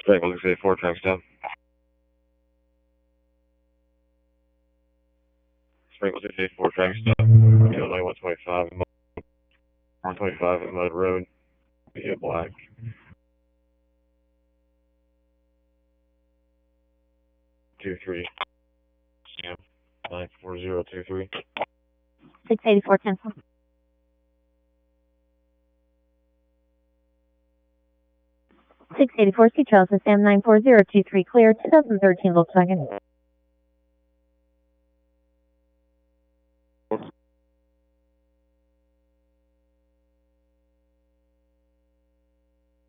Straight 164, tracks down. Straight 164, tracks down. Illinois 125, 125 at Mud Road, via Black. Two three. Sam 94023. 684 10. 684 Sea Trails to Sam 94023, clear 2013 Volkswagen.